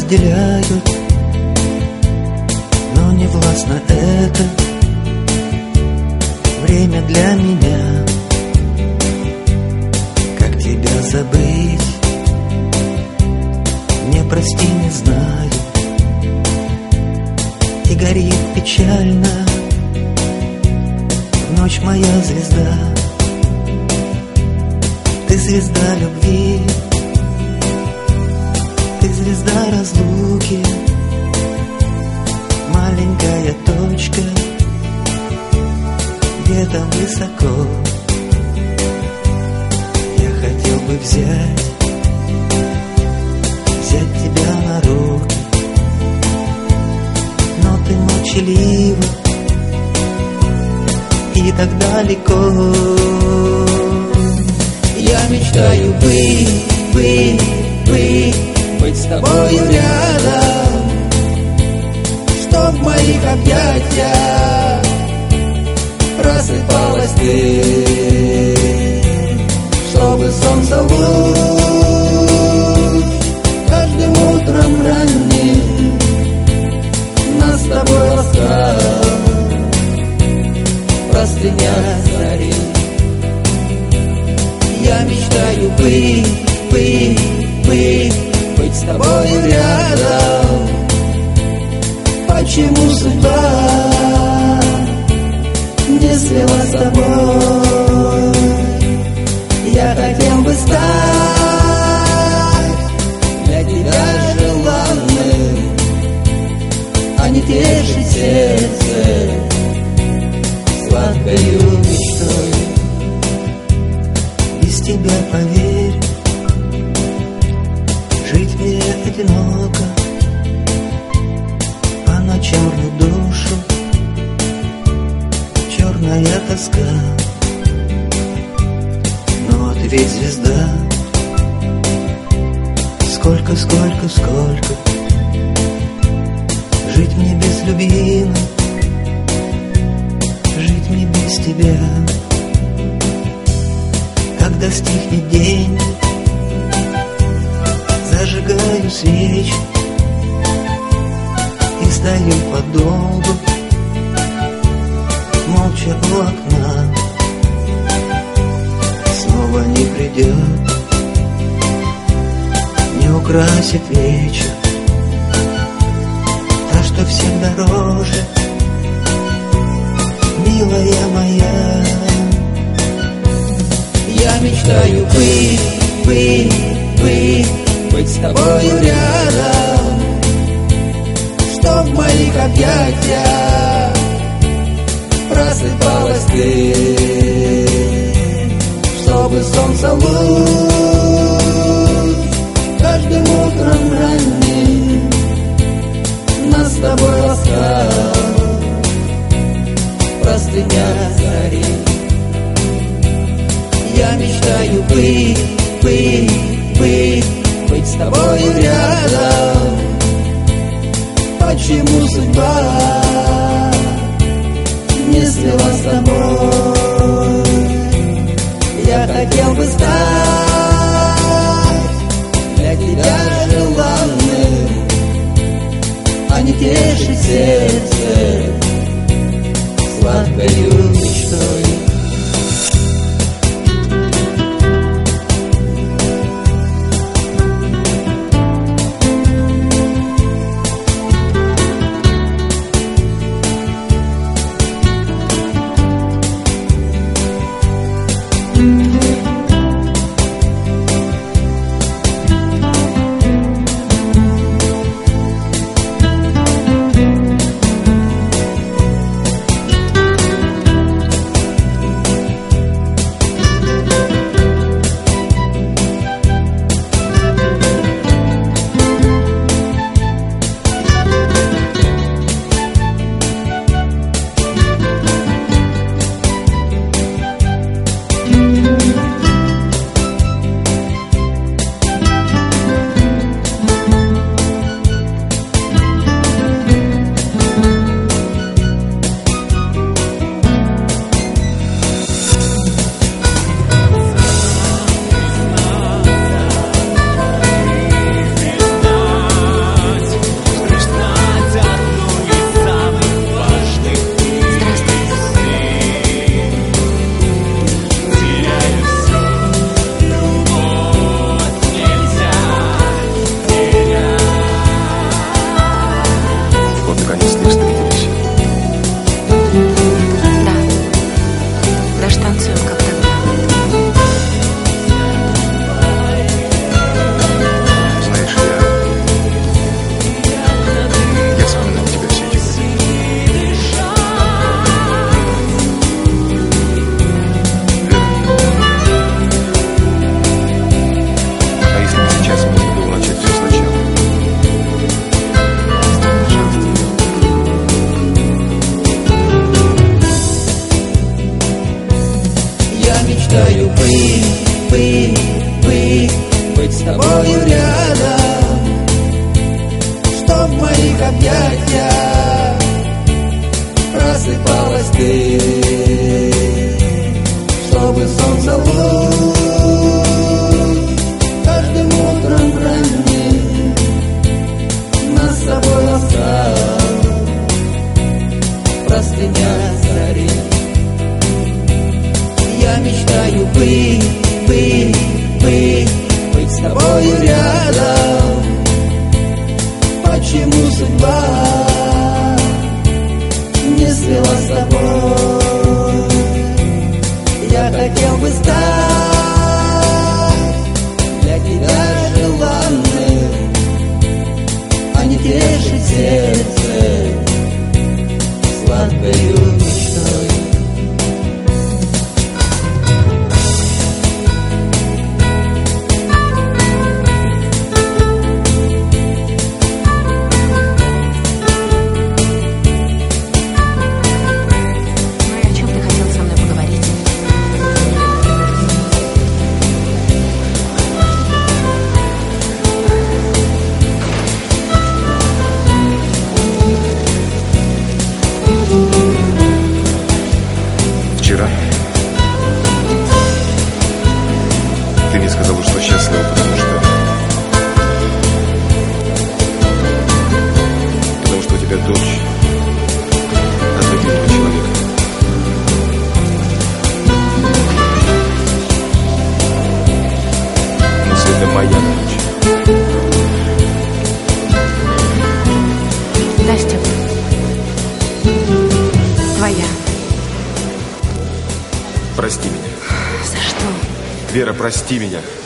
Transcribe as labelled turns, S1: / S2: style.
S1: разделяют, но не властно это время для меня. Как тебя забыть? Не прости, не знаю. И горит печально в ночь моя звезда. Ты звезда любви, ты звезда разлуки, маленькая точка где-то высоко. Я хотел бы взять тебя на руки, но ты молчалива и так далеко. Я мечтаю быть с тобою рядом, чтоб в моих объятиях просыпалась ты, чтобы солнце луч каждым утром ранним нас с тобой ласкал в простынях зари. Я мечтаю быть с тобою рядом. Почему судьба не свела с тобой? Я хотел бы стать для тебя желанным, а не тешить сердце сладкою мечтой. Без тебя, поверь, жить мне одиноко, по ночам рву душу черная тоска. Но ты ведь звезда, сколько жить мне без любимой, жить мне без тебя. Когда стихнет день, зажигаю свечи и стою подолгу молча у окна. Снова не придет, не украсит вечер та, что всем дороже, милая моя. Я мечтаю быть с тобою рядом, чтоб в моих объятиях просыпалась ты, чтобы солнце луч каждым утром ранним нас с тобой ласкал в простынях зари. Я мечтаю быть с тобою рядом. Почему судьба не свела с тобой? Я хотел бы стать для тебя желанным, а не тешить сердце сладкою мечтой. мечтаю быть с тобою рядом, чтоб в моих объятиях просыпалась ты, чтобы солнце луч каждым утром ранним нас с собой ласкал, простыня зари. Я мечтаю быть с тобою рядом. Почему судьба не свела с тобой? Я хотел бы стать для тебя желанным, а не тешить сердце сладкою мечтой.
S2: Вчера ты мне сказала, что счастлива, потому что у тебя дочь от любимого человека. Но это моя дочь.
S3: Да, Степ. Твоя.
S2: Прости меня.
S3: За что?
S2: Вера, прости меня.